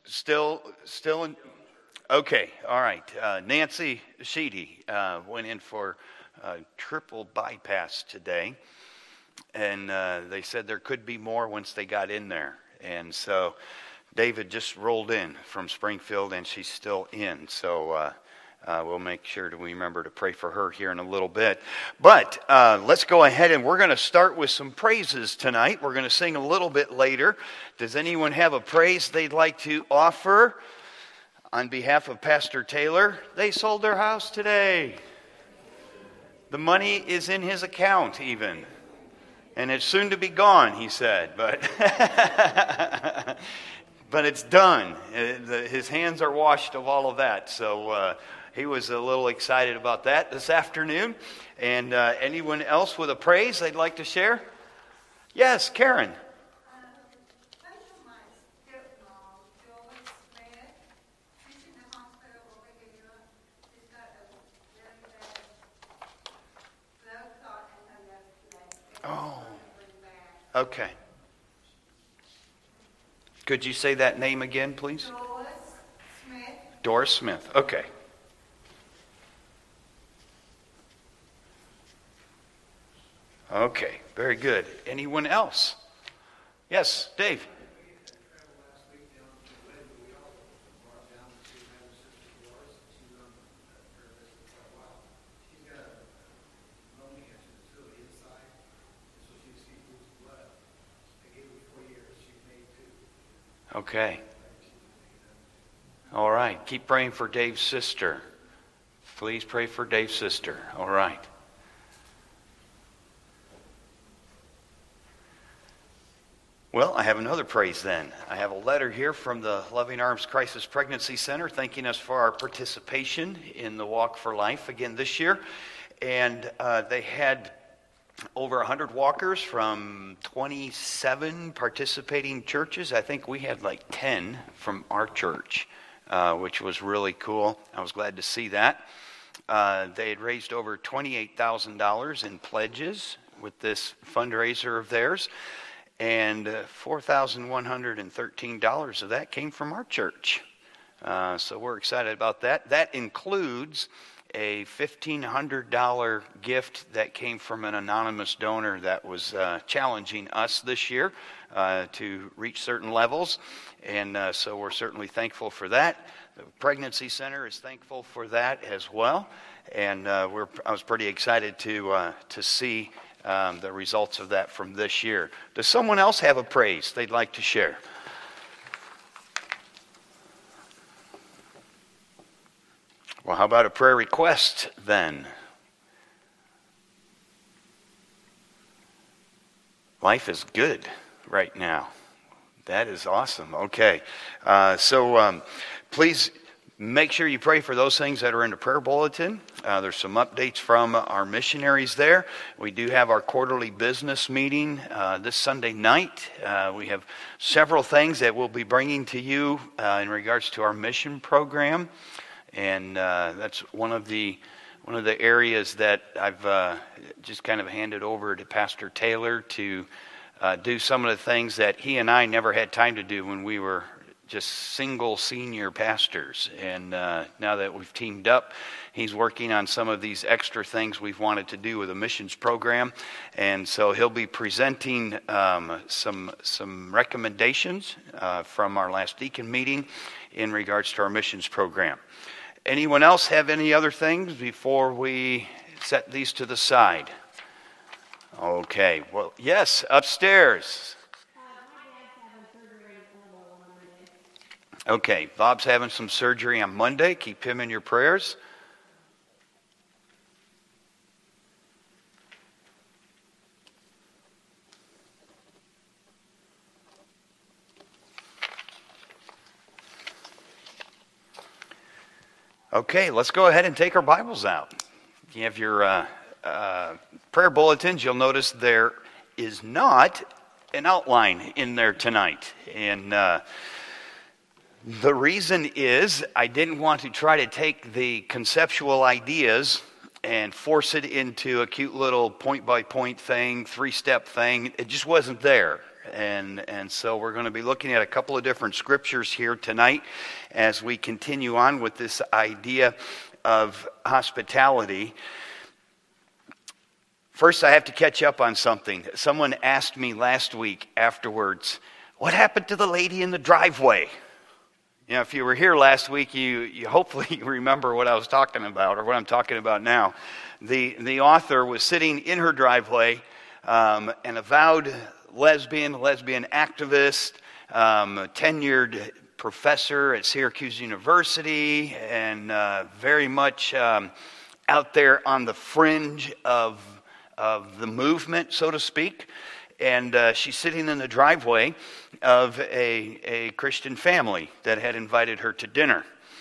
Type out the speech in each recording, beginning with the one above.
Still in. Okay, all right. Nancy Sheedy went in for triple bypass today, and they said there could be more once they got in there. And so David just rolled in from Springfield, and she's still in. So we'll make sure we remember to pray for her here in a little bit. But let's go ahead, and we're going to start with some praises tonight. We're going to sing a little bit later. Does anyone have a praise they'd like to offer? On behalf of Pastor Taylor, they sold their house today. The money is in his account even. And it's soon to be gone, he said. But but it's done. His hands are washed of all of that. So he was a little excited about that this afternoon. And anyone else with a praise they'd like to share? Yes, Karen. Oh, okay. Could you say that name again, please? Doris Smith. Doris Smith, okay. Okay, very good. Anyone else? Yes, Dave. Okay. All right. Keep praying for Dave's sister. Please pray for Dave's sister. All right. Well, I have another praise then. I have a letter here from the Loving Arms Crisis Pregnancy Center thanking us for our participation in the Walk for Life again this year. And they had over 100 walkers from 27 participating churches. I think we had like 10 from our church, which was really cool. I was glad to see that. They had raised over $28,000 in pledges with this fundraiser of theirs, and $4,113 of that came from our church. So we're excited about that. That includes a $1,500 gift that came from an anonymous donor that was challenging us this year to reach certain levels. And so we're certainly thankful for that. The Pregnancy Center is thankful for that as well. And I was pretty excited to see the results of that from this year. Does someone else have a praise they'd like to share? Well, how about a prayer request then? Life is good right now. That is awesome. Okay. So please make sure you pray for those things that are in the prayer bulletin. There's some updates from our missionaries there. We do have our quarterly business meeting this Sunday night. We have several things that we'll be bringing to you in regards to our mission program. And that's one of the areas that I've just kind of handed over to Pastor Taylor to do some of the things that he and I never had time to do when we were just single senior pastors. And now that we've teamed up, he's working on some of these extra things we've wanted to do with a missions program. And so he'll be presenting some recommendations from our last deacon meeting in regards to our missions program. Anyone else have any other things before we set these to the side? Okay, well, yes, upstairs. Okay, Bob's having some surgery on Monday. Keep him in your prayers. Okay, let's go ahead and take our Bibles out. If you have your prayer bulletins, you'll notice there is not an outline in there tonight. And the reason is I didn't want to try to take the conceptual ideas and force it into a cute little point-by-point thing, three-step thing. It just wasn't there. And so we're going to be looking at a couple of different scriptures here tonight as we continue on with this idea of hospitality. First, I have to catch up on something. Someone asked me last week afterwards, what happened to the lady in the driveway? You know, if you were here last week, you hopefully remember what I was talking about, or what I'm talking about now. The author was sitting in her driveway, an avowed lesbian activist, tenured professor at Syracuse University, and very much out there on the fringe of the movement, so to speak. And she's sitting in the driveway of a Christian family that had invited her to dinner.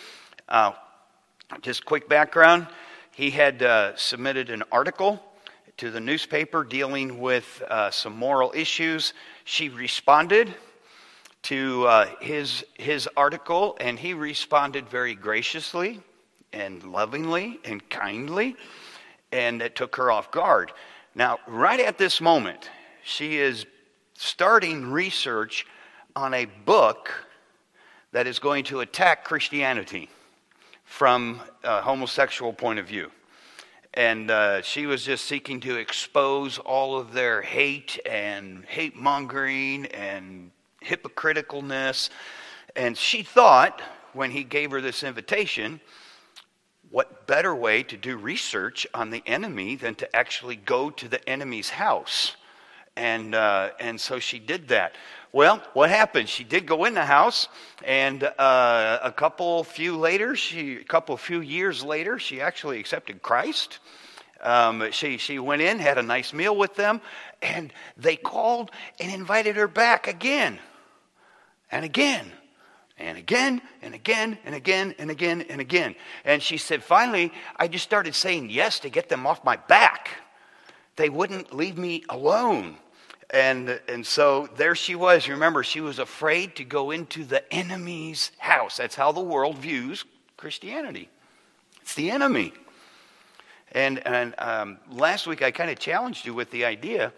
Just quick background, he had submitted an article to the newspaper dealing with some moral issues. She responded to his article, and he responded very graciously and lovingly and kindly, and it took her off guard. Now, right at this moment, she is starting research on a book that is going to attack Christianity from a homosexual point of view. And she was just seeking to expose all of their hate and hate-mongering and hypocriticalness. And she thought, when he gave her this invitation, what better way to do research on the enemy than to actually go to the enemy's house? And so she did that. Well, what happened? She did go in the house, and a few years later, she actually accepted Christ. She went in, had a nice meal with them, and they called and invited her back again, and again, and again, and again, and again, and again, and again. And she said, finally, I just started saying yes to get them off my back. They wouldn't leave me alone. And so there she was. Remember, she was afraid to go into the enemy's house. That's how the world views Christianity. It's the enemy. And last week I kind of challenged you with the idea,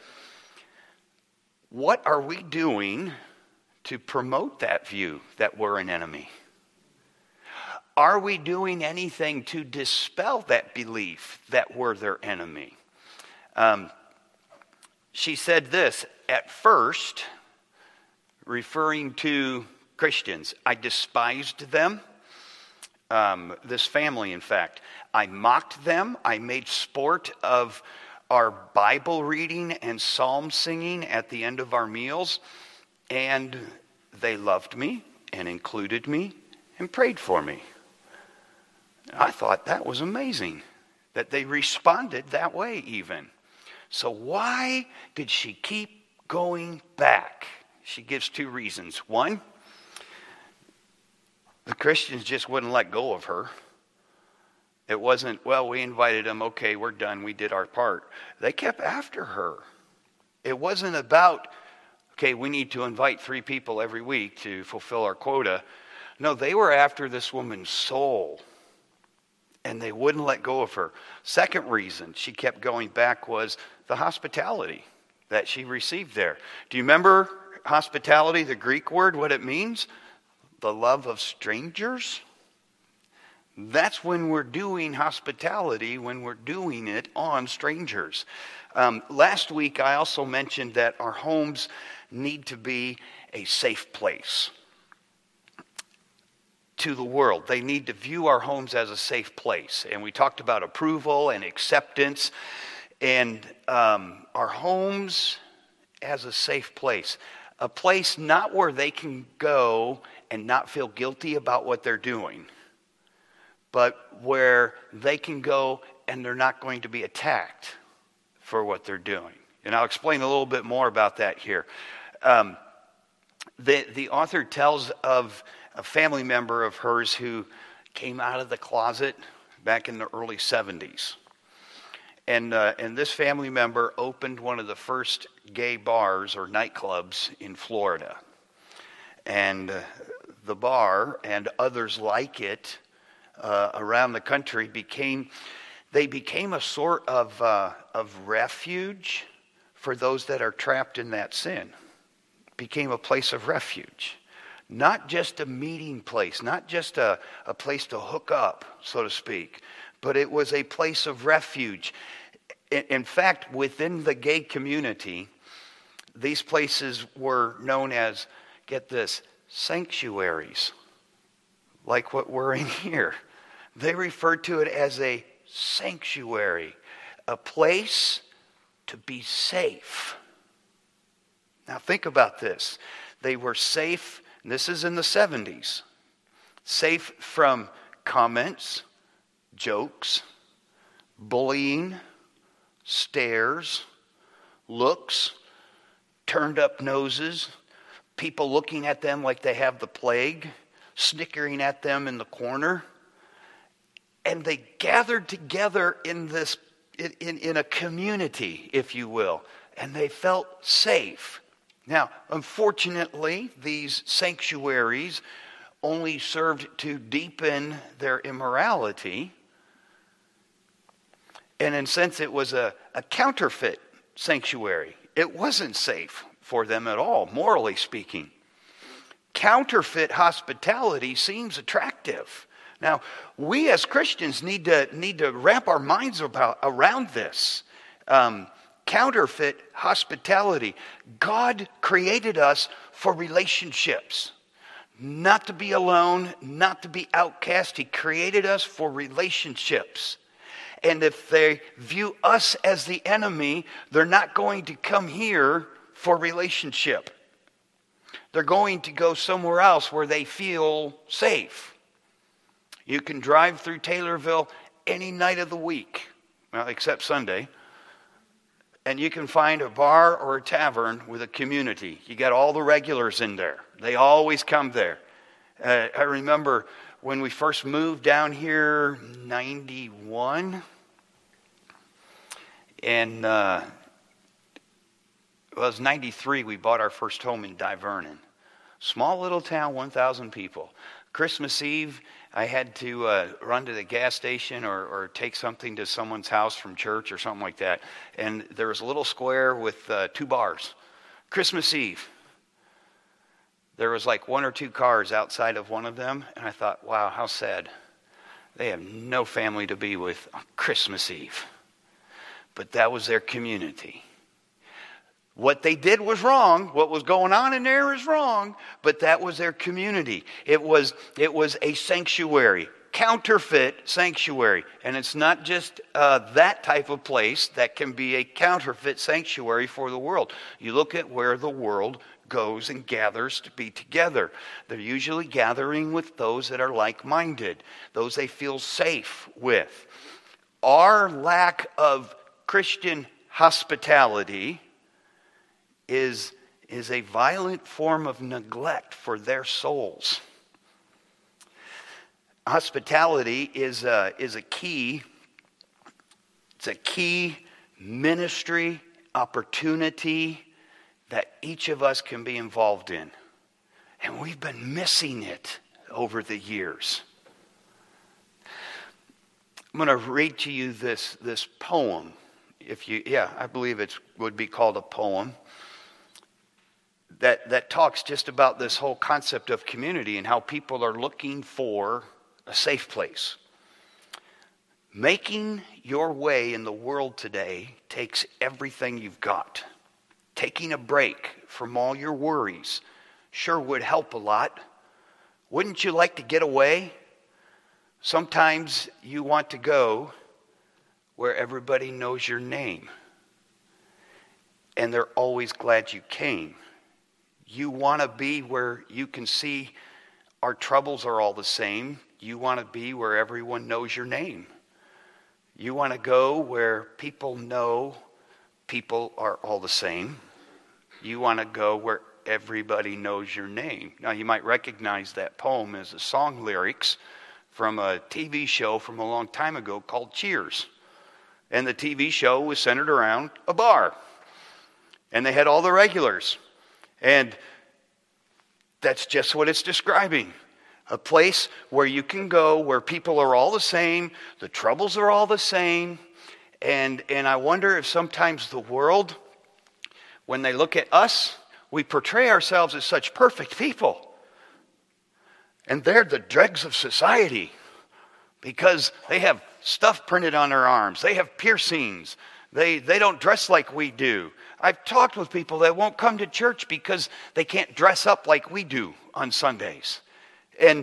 what are we doing to promote that view that we're an enemy? Are we doing anything to dispel that belief that we're their enemy? She said this, at first, referring to Christians, I despised them, this family, in fact. I mocked them. I made sport of our Bible reading and psalm singing at the end of our meals, and they loved me and included me and prayed for me. I thought that was amazing, that they responded that way even. So why did she keep going back? She gives two reasons. One, the Christians just wouldn't let go of her. It wasn't, well, we invited them, okay, we're done, we did our part. They kept after her. It wasn't about, okay, we need to invite 3 people every week to fulfill our quota. No, they were after this woman's soul, and they wouldn't let go of her. Second reason she kept going back was the hospitality that she received there. Do you remember hospitality, the Greek word, what it means? The love of strangers. That's when we're doing hospitality, when we're doing it on strangers. Last week I also mentioned that our homes need to be a safe place to the world. They need to view our homes as a safe place. And we talked about approval and acceptance, and our homes as a safe place. A place not where they can go and not feel guilty about what they're doing, but where they can go and they're not going to be attacked for what they're doing. And I'll explain a little bit more about that here. The author tells of a family member of hers who came out of the closet back in the early 70s. And this family member opened one of the first gay bars or nightclubs in Florida. And the bar and others like it around the country became a sort of refuge for those that are trapped in that sin. became a place of refuge. Not just a meeting place, not just a place to hook up, so to speak, but it was a place of refuge. In fact, within the gay community, these places were known as, get this, sanctuaries, like what we're in here. They referred to it as a sanctuary, a place to be safe. Now think about this. They were safe, and this is in the 70s, safe from comments, jokes, bullying, stares, looks, turned up noses, people looking at them like they have the plague, snickering at them in the corner. And they gathered together in this, in a community, if you will, and they felt safe. Now, unfortunately, these sanctuaries only served to deepen their immorality. And in a sense, it was a counterfeit sanctuary. It wasn't safe for them at all, morally speaking. Counterfeit hospitality seems attractive. Now, we as Christians need to wrap our minds around this. Counterfeit hospitality. God created us for relationships. Not to be alone, not to be outcast. He created us for relationships. And if they view us as the enemy, they're not going to come here for relationship. They're going to go somewhere else where they feel safe. You can drive through Taylorville any night of the week, well, except Sunday, and you can find a bar or a tavern with a community. You got all the regulars in there. They always come there. I remember when we first moved down here, 91, and it was 93, we bought our first home in Divernon. Small little town, 1,000 people. Christmas Eve, I had to run to the gas station or take something to someone's house from church or something like that. And there was a little square with 2 bars. Christmas Eve. There was like 1 or 2 cars outside of one of them. And I thought, wow, how sad. They have no family to be with on Christmas Eve. But that was their community. What they did was wrong. What was going on in there is wrong. But that was their community. It was a sanctuary, counterfeit sanctuary. And it's not just that type of place that can be a counterfeit sanctuary for the world. You look at where the world goes and gathers to be together. They're usually gathering with those that are like-minded, those they feel safe with. Our lack of Christian hospitality is a violent form of neglect for their souls. Hospitality is a key. It's a key ministry opportunity that each of us can be involved in. And we've been missing it over the years. I'm going to read to you this poem. I believe it would be called a poem. That talks just about this whole concept of community and how people are looking for a safe place. Making your way in the world today takes everything you've got. Taking a break from all your worries sure would help a lot. Wouldn't you like to get away? Sometimes you want to go where everybody knows your name. And they're always glad you came. You want to be where you can see our troubles are all the same. You want to be where everyone knows your name. You want to go where people know people are all the same. You want to go where everybody knows your name. Now, you might recognize that poem as the song lyrics from a TV show from a long time ago called Cheers. And the TV show was centered around a bar. And they had all the regulars. And that's just what it's describing. A place where you can go, where people are all the same, the troubles are all the same. And I wonder if sometimes the world, when they look at us, we portray ourselves as such perfect people. And they're the dregs of society because they have stuff printed on their arms. They have piercings. They don't dress like we do. I've talked with people that won't come to church because they can't dress up like we do on Sundays. And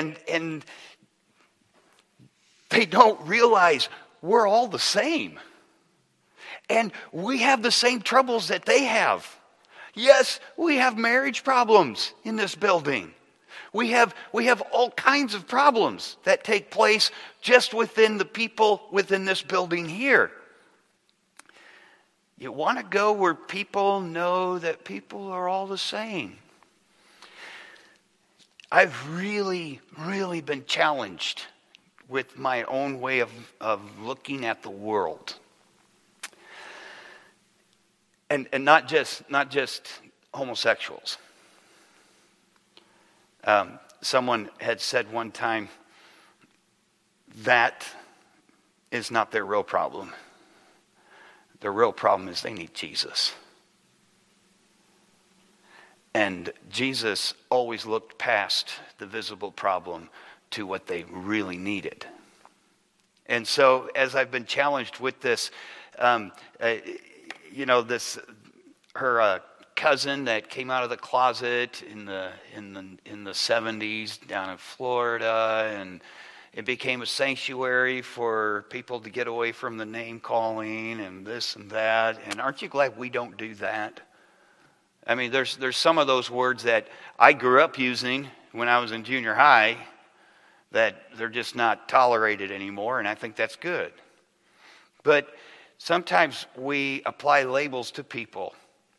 they don't realize we're all the same. And we have the same troubles that they have. Yes, we have marriage problems in this building. We have all kinds of problems that take place just within the people within this building here. You want to go where people know that people are all the same. I've really, really been challenged with my own way of looking at the world. And not just homosexuals. Someone had said one time, that is not their real problem. Their real problem is they need Jesus. And Jesus always looked past the visible problem to what they really needed. And so as I've been challenged with this, her cousin that came out of the closet in the 70s down in Florida, and it became a sanctuary for people to get away from the name calling and this and that. And aren't you glad we don't do that? I mean, there's some of those words that I grew up using when I was in junior high that they're just not tolerated anymore, and I think that's good. But sometimes we apply labels to people.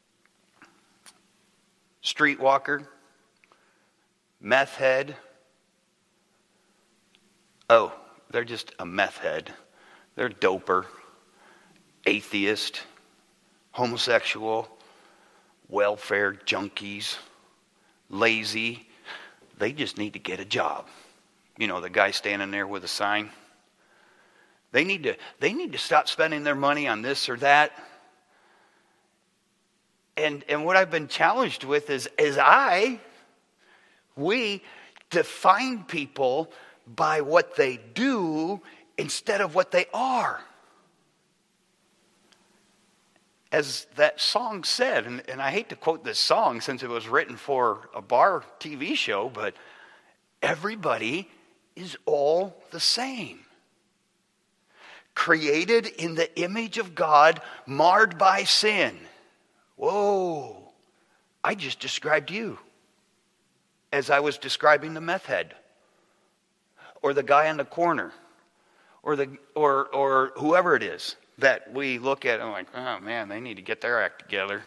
Streetwalker, meth head. Oh, they're just a meth head. They're doper, atheist, homosexual, welfare junkies, lazy. They just need to get a job. You know, the guy standing there with a sign. They need to stop spending their money on this or that. And what I've been challenged with is we define people by what they do instead of what they are. As that song said, and I hate to quote this song since it was written for a bar TV show, but everybody is all the same. Created in the image of God, marred by sin. Whoa, I just described you as I was describing the meth head or the guy on the corner or whoever it is that we look at and like, oh man, they need to get their act together.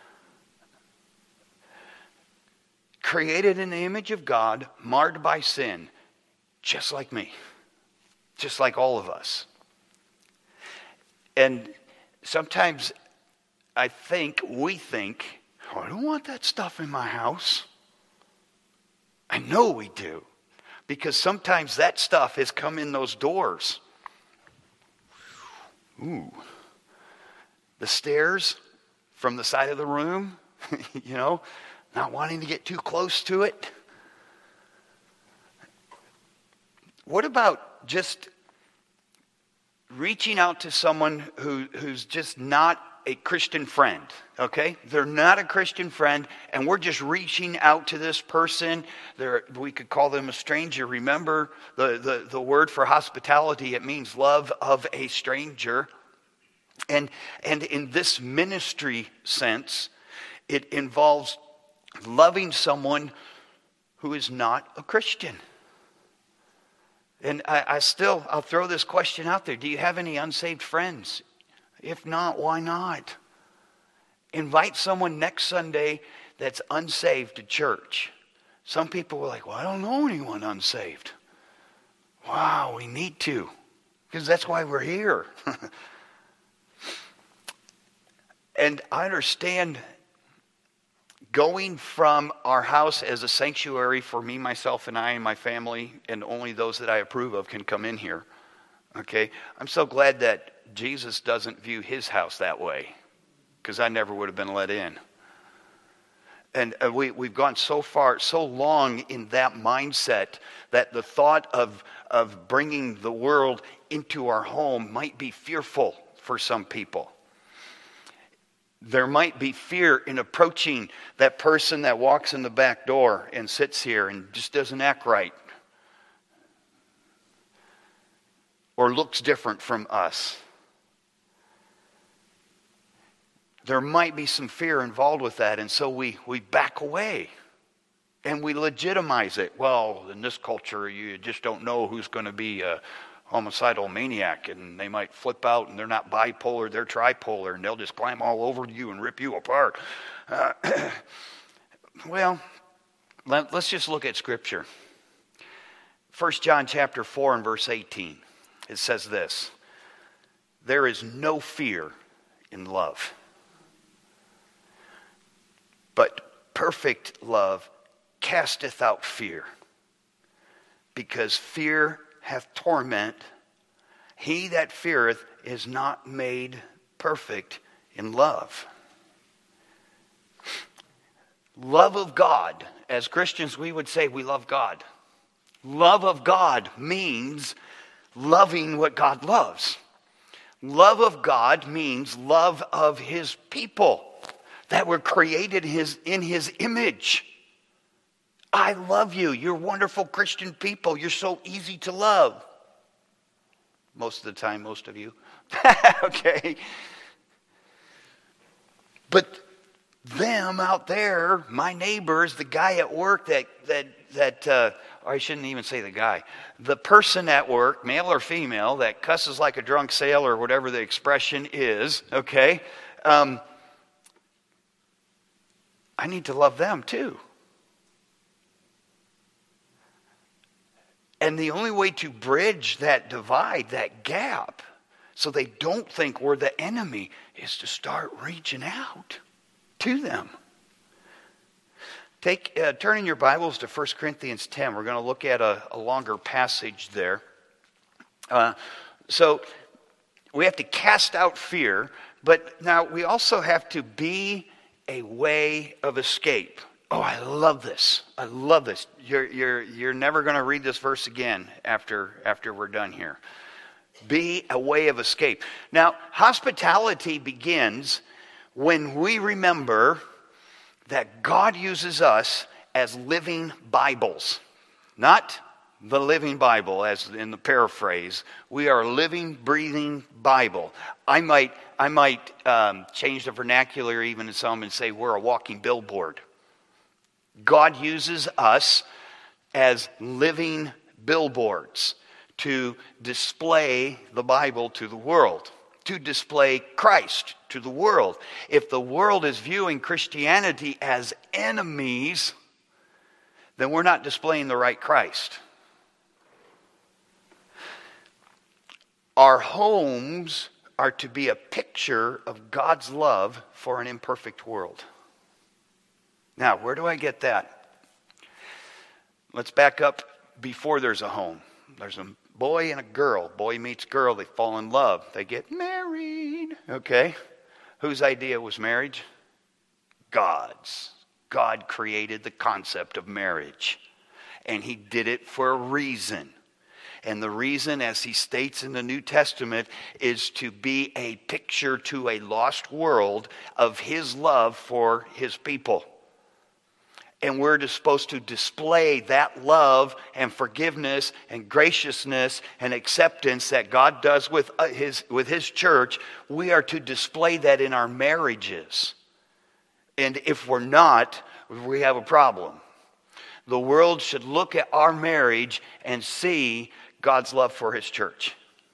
Created in the image of God, marred by sin, just like me, just like all of us. And sometimes we think, oh, I don't want that stuff in my house. I know we do. Because sometimes that stuff has come in those doors. Ooh. The stairs from the side of the room, not wanting to get too close to it. What about just reaching out to someone who's just not a Christian friend, okay? They're not a Christian friend, and we're just reaching out to this person. We could call them a stranger. Remember, the word for hospitality, it means love of a stranger. And in this ministry sense, it involves loving someone who is not a Christian. And I'll throw this question out there. Do you have any unsaved friends? If not, why not? Invite someone next Sunday that's unsaved to church. Some people were like, well, I don't know anyone unsaved. Wow, we need to. Because that's why we're here. And I understand going from our house as a sanctuary for me, myself, and I and my family, and only those that I approve of can come in here. Okay? I'm so glad that Jesus doesn't view his house that way, because I never would have been let in. And we've gone so far, so long in that mindset that the thought of bringing the world into our home might be fearful for some people. There might be fear in approaching that person that walks in the back door and sits here and just doesn't act right, or looks different from us. There might be some fear involved with that, and so we back away and we legitimize it. Well, in this culture, you just don't know who's going to be a homicidal maniac, and they might flip out, and they're not bipolar, they're tripolar, and they'll just climb all over you and rip you apart. Well, let's just look at Scripture. 1 John chapter 4 and verse 18. It says this: there is no fear in love, but perfect love casteth out fear, because fear hath torment. He that feareth is not made perfect in love. Love of God. As Christians, we would say we love God. Love of God means loving what God loves. Love of God means love of His people that were created in His image. I love you. You're wonderful Christian people. You're so easy to love. Most of the time, most of you. Okay. But them out there, my neighbors, the guy at work or I shouldn't even say the guy, the person at work, male or female, that cusses like a drunk sailor, or whatever the expression is, okay, I need to love them too. And the only way to bridge that divide, that gap, so they don't think we're the enemy, is to start reaching out to them. Turn in your Bibles to 1 Corinthians 10. We're going to look at a longer passage there. So we have to cast out fear, but now we also have to be a way of escape. Oh, I love this. I love this. You're never going to read this verse again after we're done here. Be a way of escape. Now, hospitality begins when we remember that God uses us as living Bibles. Not the living Bible, as in the paraphrase. We are a living, breathing Bible. I might change the vernacular even to some and say we're a walking billboard. God uses us as living billboards to display the Bible to the world, to display Christ to the world. If the world is viewing Christianity as enemies, then we're not displaying the right Christ. Our homes are to be a picture of God's love for an imperfect world. Now, where do I get that? Let's back up before there's a home. There's a boy and a girl. Boy meets girl. They fall in love. They get married. Okay. Whose idea was marriage? God's. God created the concept of marriage. And He did it for a reason. And the reason, as He states in the New Testament, is to be a picture to a lost world of His love for His people. And we're supposed to display that love and forgiveness and graciousness and acceptance that God does with His church. We are to display that in our marriages. And if we're not, we have a problem. The world should look at our marriage and see God's love for His church.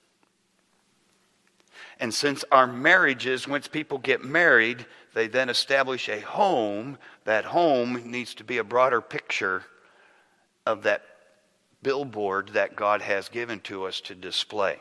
And since our marriages, once people get married, they then establish a home. That home needs to be a broader picture of that billboard that God has given to us to display.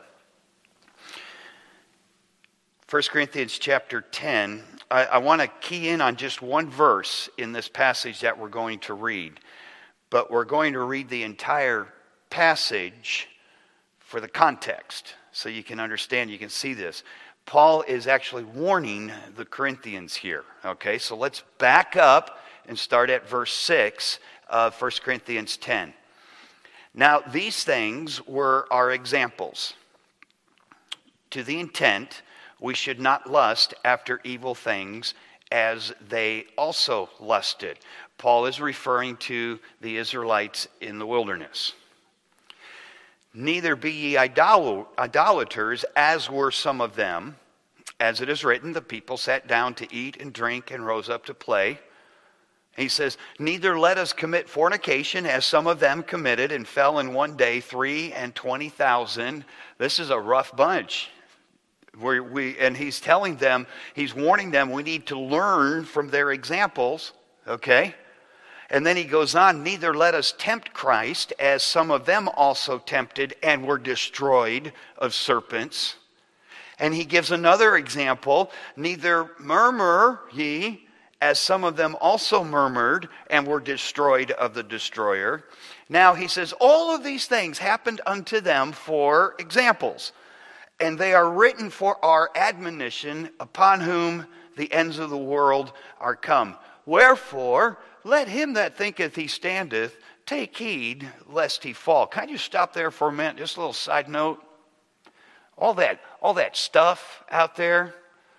1 Corinthians chapter 10, I want to key in on just one verse in this passage that we're going to read. But we're going to read the entire passage for the context, so you can understand, you can see this. Paul is actually warning the Corinthians here. Okay, so let's back up and start at verse 6 of 1 Corinthians 10. Now, these things were our examples, to the intent we should not lust after evil things as they also lusted. Paul is referring to the Israelites in the wilderness. Neither be ye idolaters, as were some of them. As it is written, the people sat down to eat and drink and rose up to play. He says, neither let us commit fornication, as some of them committed and fell in one day 23,000. This is a rough bunch. And he's telling them, he's warning them, we need to learn from their examples, okay? And then he goes on, neither let us tempt Christ, as some of them also tempted and were destroyed of serpents. And he gives another example, neither murmur ye, as some of them also murmured and were destroyed of the destroyer. Now he says, all of these things happened unto them for examples, and they are written for our admonition, upon whom the ends of the world are come. Wherefore, let him that thinketh he standeth take heed lest he fall. Can I just stop there for a minute? Just a little side note. All that stuff out there,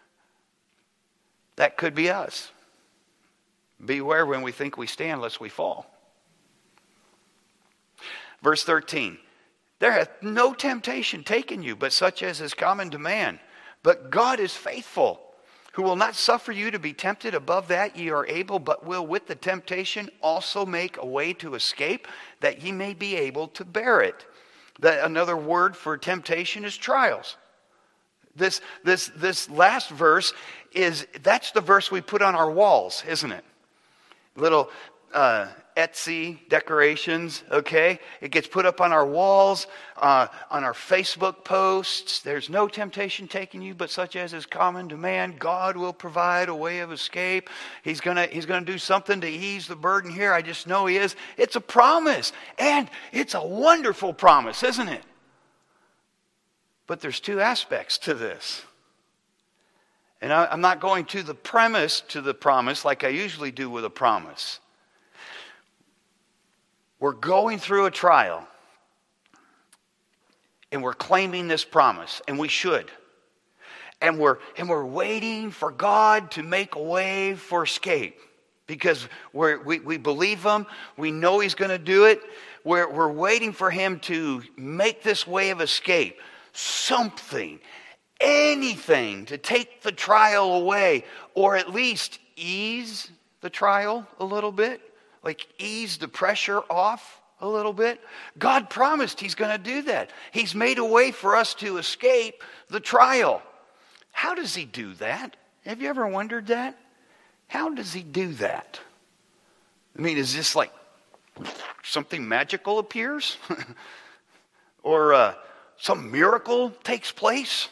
that could be us. Beware when we think we stand lest we fall. Verse 13. There hath no temptation taken you, but such as is common to man. But God is faithful, who will not suffer you to be tempted above that ye are able, but will with the temptation also make a way to escape, that ye may be able to bear it. Another word for temptation is trials. This last verse that's the verse we put on our walls, isn't it? Little Etsy decorations, okay? It gets put up on our walls, on our Facebook posts. There's no temptation taking you, but such as is common to man. God will provide a way of escape. He's gonna do something to ease the burden here. I just know He is. It's a promise, and it's a wonderful promise, isn't it? But there's two aspects to this. And I'm not going to the premise to the promise like I usually do with a promise. We're going through a trial, and we're claiming this promise, and we should. And we're waiting for God to make a way for escape, because we believe Him. We know He's going to do it. We're waiting for Him to make this way of escape. Something, anything to take the trial away, or at least ease the trial a little bit. Like ease the pressure off a little bit. God promised He's going to do that. He's made a way for us to escape the trial. How does He do that? Have you ever wondered that? How does He do that? I mean, is this like something magical appears? Or some miracle takes place?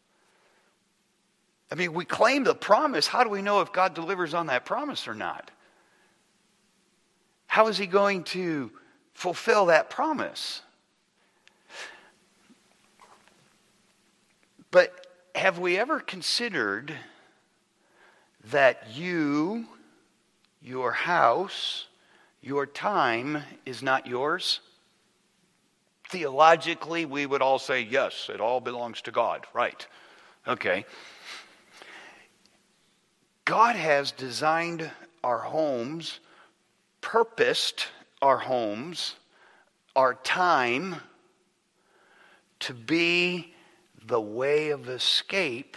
I mean, we claim the promise. How do we know if God delivers on that promise or not? How is He going to fulfill that promise? But have we ever considered that you, your house, your time is not yours? Theologically, we would all say, yes, it all belongs to God, right? Okay. God has designed our homes, purposed our homes, our time, to be the way of escape,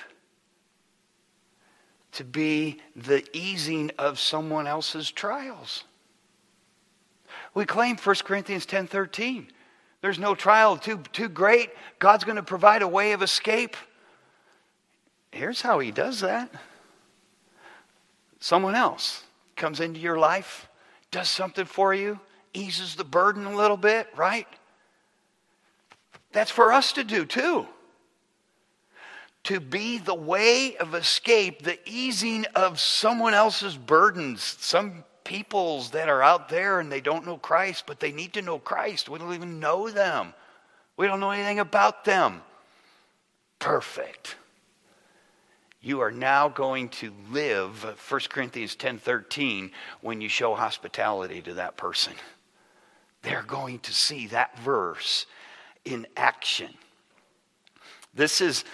to be the easing of someone else's trials. We claim 1 Corinthians 10:13. There's no trial too great. God's going to provide a way of escape. Here's how He does that. Someone else comes into your life, does something for you, eases the burden a little bit, right? That's for us to do too. To be the way of escape, the easing of someone else's burdens. Some peoples that are out there and they don't know Christ, but they need to know Christ. We don't even know them. We don't know anything about them. Perfect. You are now going to live 1 Corinthians 10:13 when you show hospitality to that person. They're going to see that verse in action. This is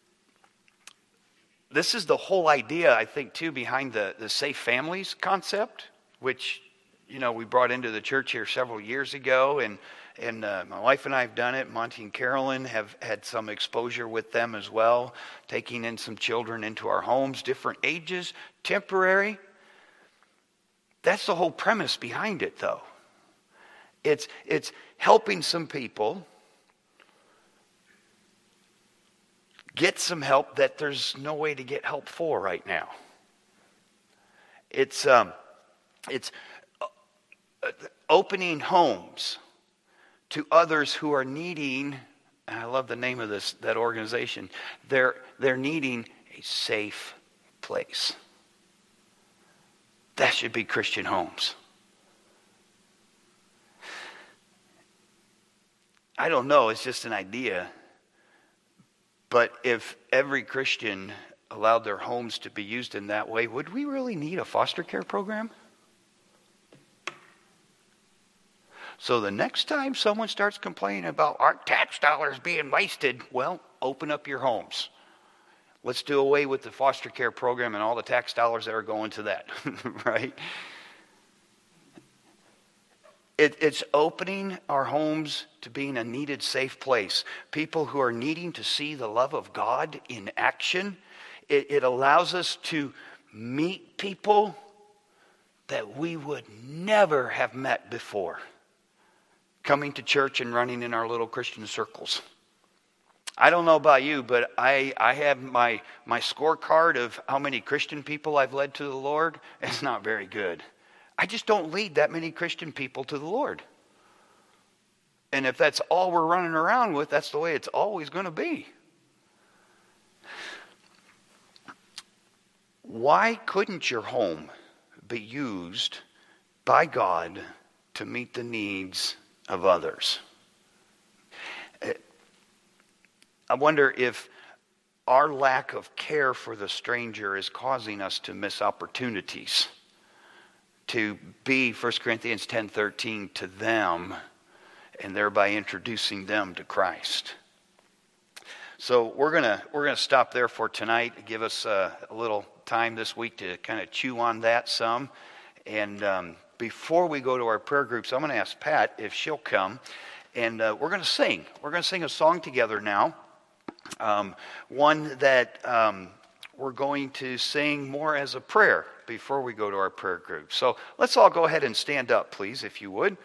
the whole idea, I think, too, behind the Safe Families concept, which, we brought into the church here several years ago, and my wife and I have done it. Monty and Carolyn have had some exposure with them as well, taking in some children into our homes, different ages, temporary. That's the whole premise behind it, though. It's helping some people get some help that there's no way to get help for right now. It's opening homes to others who are needing, and I love the name of that organization, they're needing a safe place. That should be Christian Homes. I don't know, it's just an idea. But if every Christian allowed their homes to be used in that way, would we really need a foster care program? So the next time someone starts complaining about our tax dollars being wasted, well, open up your homes. Let's do away with the foster care program and all the tax dollars that are going to that, right? It's opening our homes to being a needed safe place. People who are needing to see the love of God in action. It allows us to meet people that we would never have met before, coming to church and running in our little Christian circles. I don't know about you, but I have my scorecard of how many Christian people I've led to the Lord. It's not very good. I just don't lead that many Christian people to the Lord. And if that's all we're running around with, that's the way it's always going to be. Why couldn't your home be used by God to meet the needs of others? I wonder if our lack of care for the stranger is causing us to miss opportunities to be 1 Corinthians 10:13 to them, and thereby introducing them to Christ. So we're gonna stop there for tonight. Give us a little time this week to kind of chew on that some. And before we go to our prayer groups, I'm going to ask Pat if she'll come, and we're going to sing. We're going to sing a song together now. One that we're going to sing more as a prayer before we go to our prayer group. So let's all go ahead and stand up, please, if you would.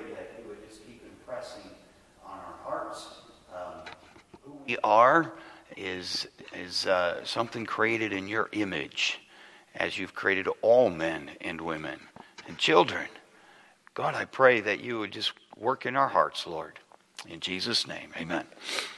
We are is something created in your image, as you've created all men and women and children. God, I pray that you would just work in our hearts, Lord. In Jesus' name, amen.